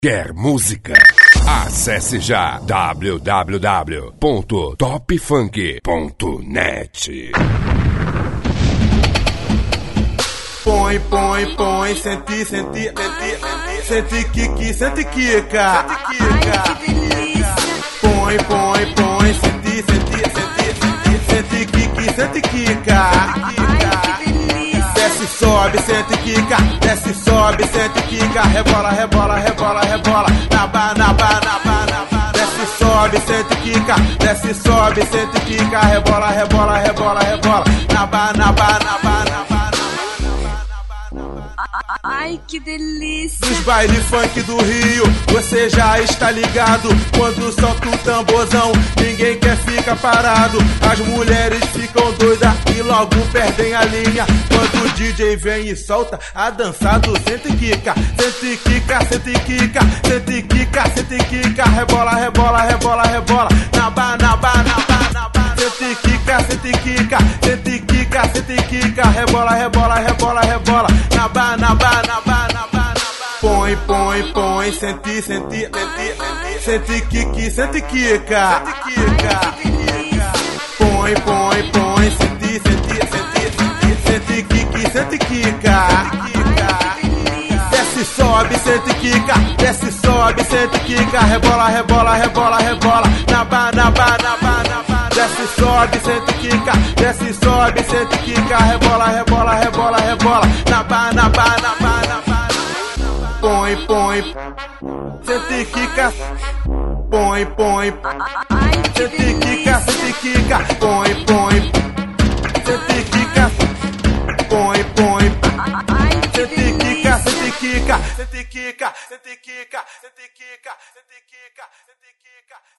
Quer música? Acesse já www.topfunk.net. Põe, senti, Kiki, senti, Kika. Põe, senti, Kiki, senti, Kika. Desce, sobe, sente, Kika. Desce, sobe, sente, Kika. Rebola, na ba. Desce, sobe, sente, Kika. Desce, sobe, sente, Kika. Rebola, na ba. Ai, que delícia! Nos baile funk do Rio, você já está ligado. Quando solta o tamborzão, ninguém quer ficar parado. As mulheres ficam doidas e logo perdem a linha. Quando o DJ vem e solta a dança do sente Kika. Sente Kika, sente Kika. Sente Kika, sente Kika. Rebola, na ba. Sente Kika, sente Kika. Sente Kika, sente Kika. Rebola, na ba. Põe, senti, Kiki, senti, Kika. Põe, senti, Kiki, senti, Kika. Desce, sobe, sente, Kika. Desce, sobe, sente, Kika. Rebola, na ba. Desce, sobe, sente, Kika. Desce, sobe, sente, Kika. Rebola, na ba. Põe, sente, Kika. Põe, sente, Kika, sente, Kika. Põe, sente, Kika. Põe, sente, Kika, sente, Kika. Sente, Kika, sente, Kika. Sente, Kika, sente, Kika. Sente, Kika.